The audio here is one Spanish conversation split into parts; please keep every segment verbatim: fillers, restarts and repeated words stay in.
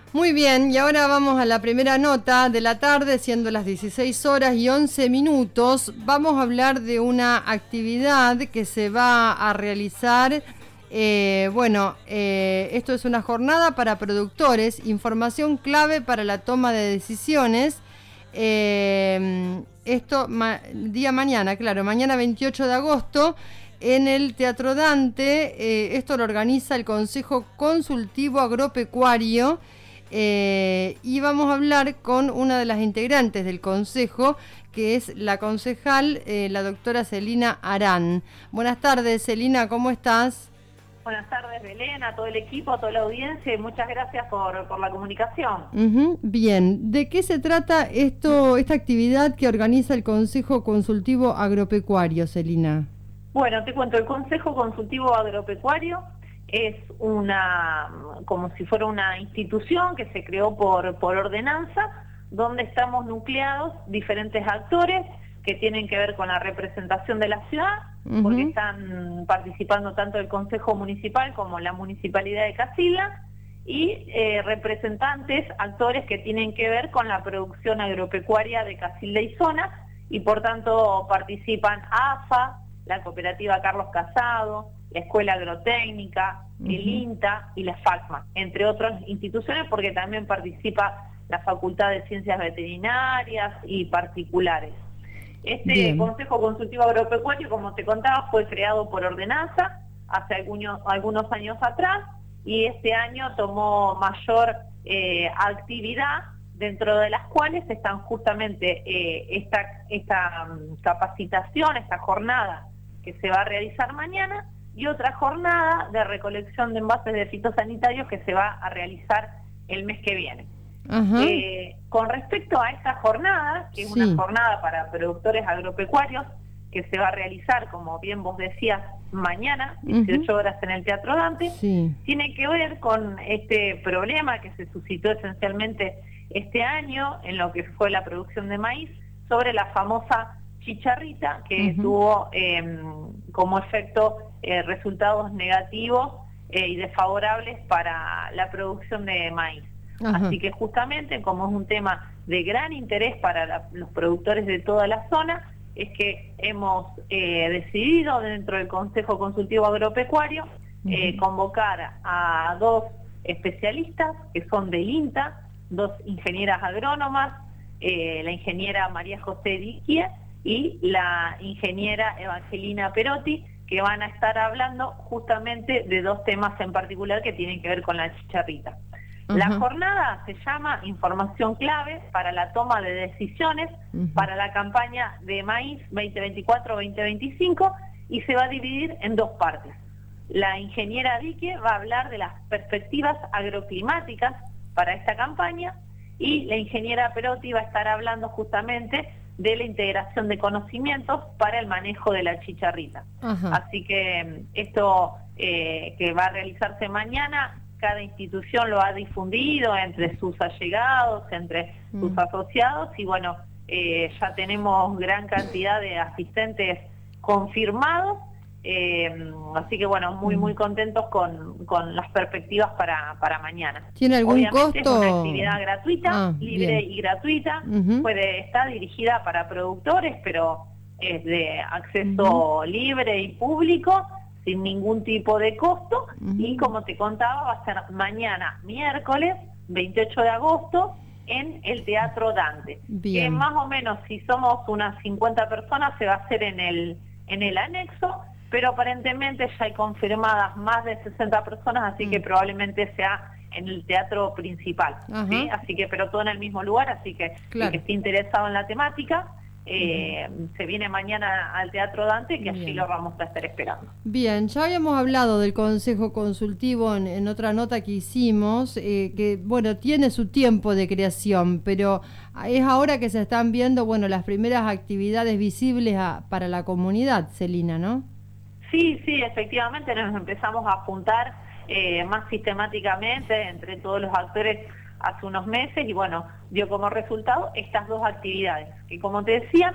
Muy bien, y ahora vamos a la primera nota de la tarde, siendo las dieciséis horas y once minutos. Vamos a hablar de una actividad que se va a realizar. Eh, bueno, eh, esto es una jornada para productores, información clave para la toma de decisiones. Eh, esto, ma, día mañana, claro, mañana veintiocho de agosto. En el Teatro Dante, eh, esto lo organiza el Consejo Consultivo Agropecuario. Eh, y vamos a hablar con una de las integrantes del consejo, que es la concejal, eh, la doctora Celina Arán. Buenas tardes, Celina, ¿cómo estás? Buenas tardes, Belén, a todo el equipo, a toda la audiencia, y muchas gracias por, por la comunicación. Uh-huh. Bien, ¿de qué se trata esto, esta actividad que organiza el Consejo Consultivo Agropecuario, Celina? Bueno, te cuento, el Consejo Consultivo Agropecuario es una, como si fuera una institución que se creó por, por ordenanza, donde estamos nucleados diferentes actores que tienen que ver con la representación de la ciudad, uh-huh. porque están participando tanto el Consejo Municipal como la Municipalidad de Casilda, y eh, representantes, actores que tienen que ver con la producción agropecuaria de Casilda y zona, y por tanto participan A F A, la Cooperativa Carlos Casado, la Escuela Agrotécnica, uh-huh. el INTA y la FACMA, entre otras instituciones, porque también participa la Facultad de Ciencias Veterinarias y particulares. Este Bien. Consejo Consultivo Agropecuario, como te contaba, fue creado por ordenanza hace algunos, algunos años atrás, y este año tomó mayor eh, actividad, dentro de las cuales están justamente eh, esta, esta um, capacitación, esta jornada que se va a realizar mañana, y otra jornada de recolección de envases de fitosanitarios que se va a realizar el mes que viene. Uh-huh. Eh, con respecto a esta jornada, que es sí. una jornada para productores agropecuarios, que se va a realizar, como bien vos decías, mañana, dieciocho uh-huh. horas en el Teatro Dante, sí. tiene que ver con este problema que se suscitó esencialmente este año en lo que fue la producción de maíz, sobre la famosa chicharrita, que uh-huh. tuvo eh, como efecto eh, resultados negativos eh, y desfavorables para la producción de maíz. Uh-huh. Así que justamente, como es un tema de gran interés para la, los productores de toda la zona, es que hemos eh, decidido dentro del Consejo Consultivo Agropecuario uh-huh. eh, convocar a dos especialistas que son del INTA, dos ingenieras agrónomas, eh, la ingeniera María José Diquie y la ingeniera Evangelina Perotti, que van a estar hablando justamente de dos temas en particular que tienen que ver con la chicharrita. Uh-huh. La jornada se llama Información Clave para la Toma de Decisiones uh-huh. para la campaña de maíz veinte veinticuatro veinte veinticinco, y se va a dividir en dos partes. La ingeniera Dique va a hablar de las perspectivas agroclimáticas para esta campaña, y la ingeniera Perotti va a estar hablando justamente de la integración de conocimientos para el manejo de la chicharrita. Uh-huh. Así que esto eh, que va a realizarse mañana, cada institución lo ha difundido entre sus allegados, entre mm. sus asociados, y bueno, eh, ya tenemos gran cantidad de asistentes confirmados, eh, así que bueno, muy muy contentos con, con las perspectivas para, para mañana. ¿Tiene algún Obviamente costo? Es una actividad gratuita, ah, libre bien. y gratuita, uh-huh. puede estar dirigida para productores, pero es de acceso uh-huh. libre y público, sin ningún tipo de costo, uh-huh. y como te contaba, va a ser mañana, miércoles, veintiocho de agosto, en el Teatro Dante. Bien. Que más o menos, si somos unas cincuenta personas, se va a hacer en el, en el anexo, pero aparentemente ya hay confirmadas más de sesenta personas, así uh-huh. que probablemente sea en el teatro principal, uh-huh. ¿sí? Así que, pero todo en el mismo lugar, así que claro. el que esté interesado en la temática, Eh, uh-huh. se viene mañana al Teatro Dante, que allí Bien. lo vamos a estar esperando. Bien, ya habíamos hablado del Consejo Consultivo en, en otra nota que hicimos, eh, que bueno, tiene su tiempo de creación, pero es ahora que se están viendo, bueno, las primeras actividades visibles a, para la comunidad, Celina, ¿no? Sí, sí, efectivamente nos empezamos a juntar eh, más sistemáticamente entre todos los actores hace unos meses, y bueno, dio como resultado estas dos actividades, que como te decía,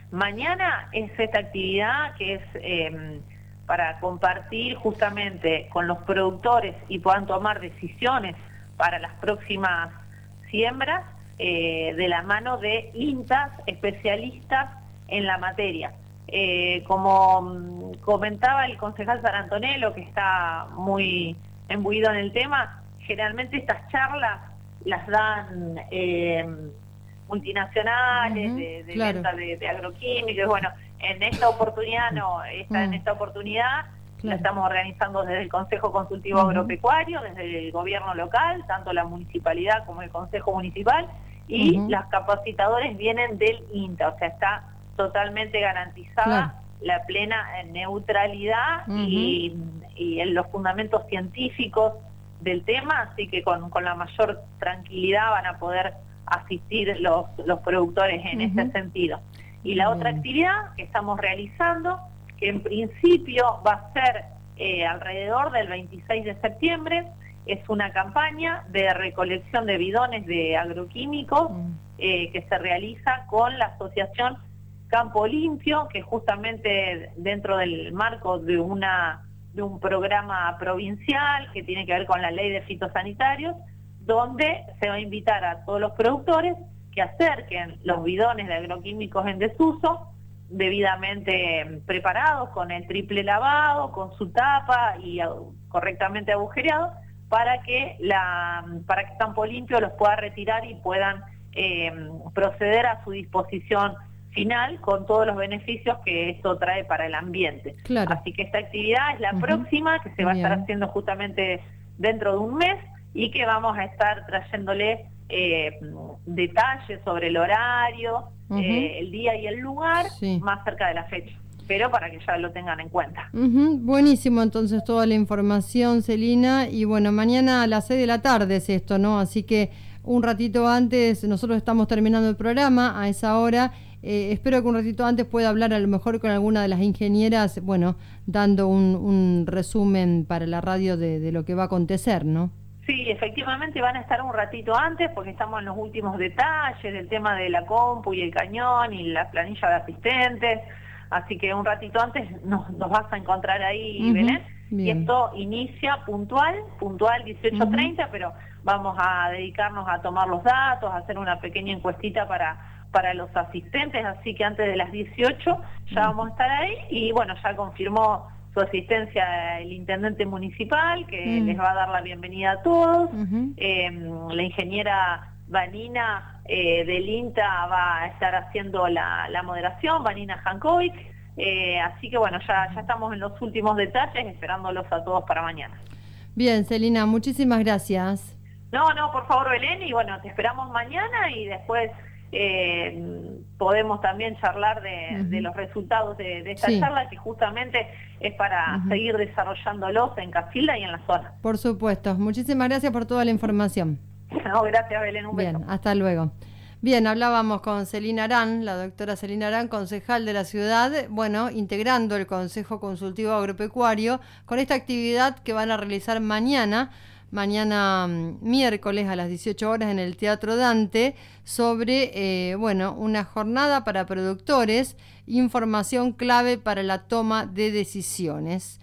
mañana es esta actividad que es eh, para compartir justamente con los productores y puedan tomar decisiones para las próximas siembras eh, de la mano de INTAs especialistas en la materia. Eh, como mm, comentaba el concejal Sarantonelo, que está muy embuido en el tema, generalmente estas charlas las dan eh, multinacionales, uh-huh, de, de claro. venta de, de agroquímicos. Bueno, en esta oportunidad no, esta, uh-huh. en esta oportunidad claro. la estamos organizando desde el Consejo Consultivo uh-huh. Agropecuario, desde el gobierno local, tanto la municipalidad como el Consejo Municipal, y uh-huh. los capacitadores vienen del INTA, o sea, está totalmente garantizada claro. la plena neutralidad uh-huh. y, y en los fundamentos científicos del tema, así que con, con la mayor tranquilidad van a poder asistir los, los productores en uh-huh. ese sentido. Y la uh-huh. otra actividad que estamos realizando, que en principio va a ser eh, alrededor del veintiséis de septiembre, es una campaña de recolección de bidones de agroquímicos uh-huh. eh, que se realiza con la asociación Campo Limpio, que justamente dentro del marco de una de un programa provincial que tiene que ver con la ley de fitosanitarios, donde se va a invitar a todos los productores que acerquen los bidones de agroquímicos en desuso, debidamente preparados, con el triple lavado, con su tapa y correctamente agujereado, para que la para que Campo Limpio los pueda retirar y puedan eh, proceder a su disposición final con todos los beneficios que esto trae para el ambiente. Claro. Así que esta actividad es la uh-huh. próxima, que se va Bien. a estar haciendo justamente dentro de un mes, y que vamos a estar trayéndole eh, detalles sobre el horario, uh-huh. eh, el día y el lugar, sí. más cerca de la fecha, pero para que ya lo tengan en cuenta. Uh-huh. Buenísimo, entonces, toda la información, Celina, y bueno, mañana a las seis de la tarde es esto, ¿no? Así que un ratito antes, nosotros estamos terminando el programa a esa hora. Eh, espero que un ratito antes pueda hablar a lo mejor con alguna de las ingenieras, bueno, dando un, un resumen para la radio de, de lo que va a acontecer, ¿no? Sí, efectivamente van a estar un ratito antes porque estamos en los últimos detalles del tema de la compu y el cañón y la planilla de asistentes, así que un ratito antes nos, nos vas a encontrar ahí, uh-huh. Belén. Bien. Y esto inicia puntual, puntual dieciocho treinta, uh-huh. pero vamos a dedicarnos a tomar los datos, a hacer una pequeña encuestita para... para los asistentes, así que antes de las dieciocho ya vamos a estar ahí, y bueno, ya confirmó su asistencia el intendente municipal, que mm. les va a dar la bienvenida a todos, uh-huh. eh, la ingeniera Vanina eh, del INTA va a estar haciendo la, la moderación, Vanina Jankovic, eh, así que bueno, ya, ya estamos en los últimos detalles, esperándolos a todos para mañana. Bien, Celina, muchísimas gracias. No, no, por favor, Belén, y bueno, te esperamos mañana y después Eh, podemos también charlar de, uh-huh. de los resultados de, de esta sí. charla, que justamente es para uh-huh. seguir desarrollándolos en Casilda y en la zona. Por supuesto. Muchísimas gracias por toda la información. No, gracias, Belén. Un Bien, beso. hasta luego. Bien, hablábamos con Celina Arán, la doctora Celina Arán, concejal de la ciudad, bueno, integrando el Consejo Consultivo Agropecuario con esta actividad que van a realizar mañana, mañana miércoles a las dieciocho horas en el Teatro Dante, sobre, eh, bueno, una jornada para productores, información clave para la toma de decisiones.